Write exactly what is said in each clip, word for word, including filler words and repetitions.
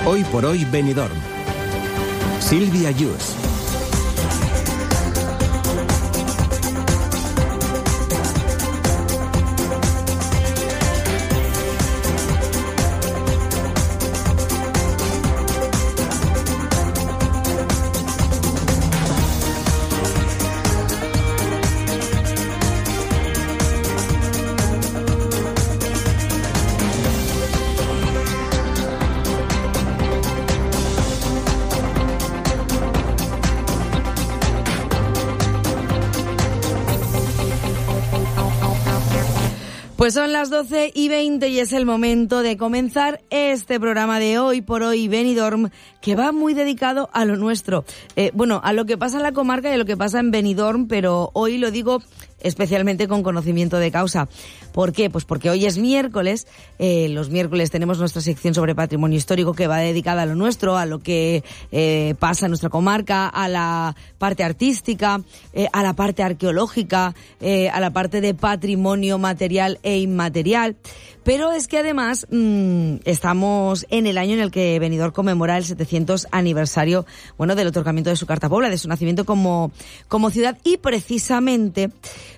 Hoy por hoy Benidorm. Silvia Yus. Pues son las doce y veinte y es el momento de comenzar este programa de Hoy por Hoy Benidorm, que va muy dedicado a lo nuestro. Eh, bueno, a lo que pasa en la comarca y a lo que pasa en Benidorm, pero hoy lo digo especialmente con conocimiento de causa. ¿Por qué? Pues porque hoy es miércoles, eh, los miércoles tenemos nuestra sección sobre patrimonio histórico que va dedicada a lo nuestro, a lo que eh, pasa en nuestra comarca, a la parte artística, eh, a la parte arqueológica, eh, a la parte de patrimonio material e inmaterial. Pero es que además mmm, estamos en el año en el que Benidorm conmemora el setecientos aniversario, bueno, del otorgamiento de su Carta Pobla, de su nacimiento como, como ciudad, y precisamente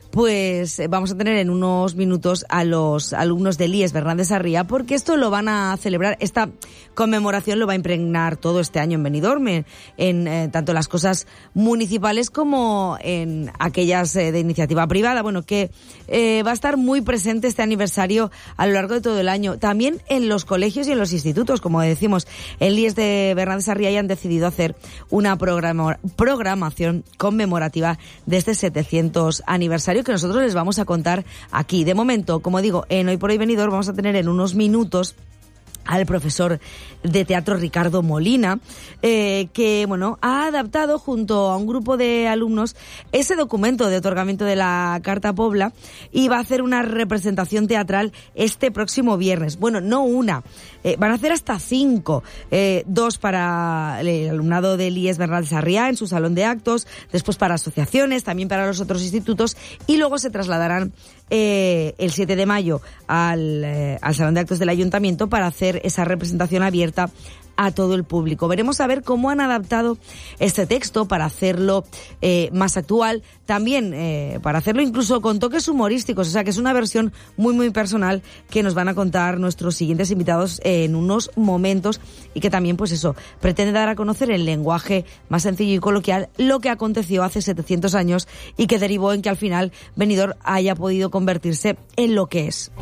pues vamos a tener en unos minutos a los alumnos del I E S Bernat de Sarriá, porque esto lo van a celebrar, esta conmemoración lo va a impregnar todo este año en Benidorm, en, en eh, tanto las cosas municipales como en aquellas eh, de iniciativa privada, bueno, que eh, va a estar muy presente este aniversario a lo largo de todo el año. También en los colegios y en los institutos, como decimos, el I E S de Bernat de Sarriá ya han decidido hacer una programa, programación conmemorativa de este setecientos aniversario que nosotros les vamos a contar aquí. De momento, como digo, en Hoy por Hoy Benidorm vamos a tener en unos minutos al profesor de teatro Ricardo Molina, eh, que bueno ha adaptado junto a un grupo de alumnos ese documento de otorgamiento de la Carta Pobla y va a hacer una representación teatral este próximo viernes. Bueno, no una, eh, van a hacer hasta cinco, eh, dos para el alumnado del I E S Bernat de Sarriá en su salón de actos, después para asociaciones, también para los otros institutos, y luego se trasladarán eh, el siete de mayo al, eh, al salón de actos del ayuntamiento para hacer esa representación abierta a todo el público. Veremos a ver cómo han adaptado este texto para hacerlo eh, más actual, también eh, para hacerlo incluso con toques humorísticos, o sea que es una versión muy muy personal que nos van a contar nuestros siguientes invitados en unos momentos, y que también pues eso, pretende dar a conocer en lenguaje más sencillo y coloquial lo que aconteció hace setecientos años y que derivó en que al final Benidorm haya podido convertirse en lo que es.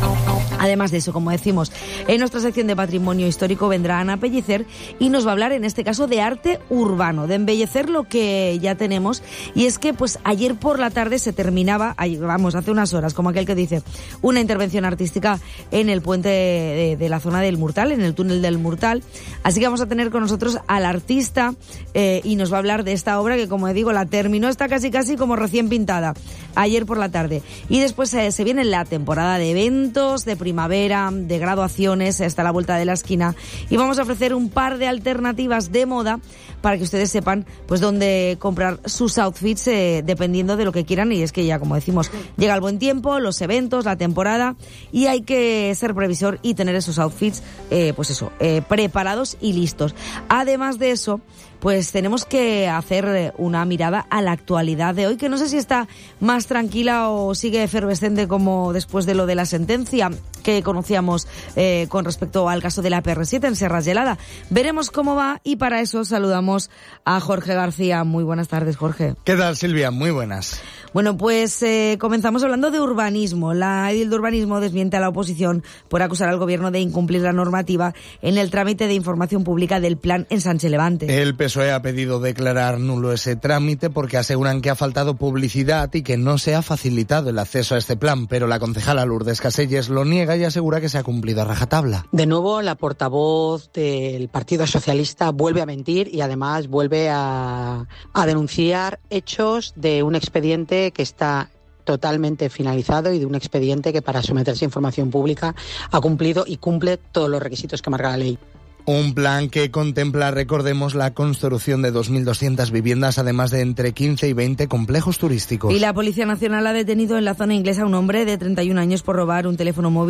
Además de eso, como decimos, en nuestra sección de patrimonio histórico vendrá Ana Pellicer y nos va a hablar en este caso de arte urbano, de embellecer lo que ya tenemos. Y es que pues ayer por la tarde se terminaba, vamos, hace unas horas, como aquel que dice, una intervención artística en el puente de, de la zona del Murtal, en el túnel del Murtal. Así que vamos a tener con nosotros al artista eh, y nos va a hablar de esta obra que, como digo, la terminó, está casi casi como recién pintada ayer por la tarde. Y después eh, se viene la temporada de eventos, de primavera, de graduaciones, hasta la vuelta de la esquina, y vamos a ofrecer un par de alternativas de moda para que ustedes sepan pues dónde comprar sus outfits eh, dependiendo de lo que quieran. Y es que ya, como decimos, llega el buen tiempo, los eventos, la temporada, y hay que ser previsor y tener esos outfits eh, pues eso, eh, preparados y listos. Además de eso, pues tenemos que hacer una mirada a la actualidad de hoy, que no sé si está más tranquila o sigue efervescente como después de lo de la sentencia que conocíamos eh, con respecto al caso de la P R siete en Serra Gelada. Veremos cómo va, y para eso saludamos a Jorge García. Muy buenas tardes, Jorge. ¿Qué tal, Silvia? Muy buenas. Bueno, pues eh, comenzamos hablando de urbanismo. La edil de urbanismo desmiente a la oposición por acusar al gobierno de incumplir la normativa en el trámite de información pública del plan Ensanche Levante. El P S O E ha pedido declarar nulo ese trámite porque aseguran que ha faltado publicidad y que no se ha facilitado el acceso a este plan, pero la concejala Lourdes Caselles lo niega y asegura que se ha cumplido a rajatabla. De nuevo, la portavoz del Partido Socialista vuelve a mentir y además vuelve a, a denunciar hechos de un expediente que está totalmente finalizado y de un expediente que, para someterse a información pública, ha cumplido y cumple todos los requisitos que marca la ley. Un plan que contempla, recordemos, la construcción de dos mil doscientas viviendas, además de entre quince y veinte complejos turísticos. Y la Policía Nacional ha detenido en la zona inglesa a un hombre de treinta y un años por robar un teléfono móvil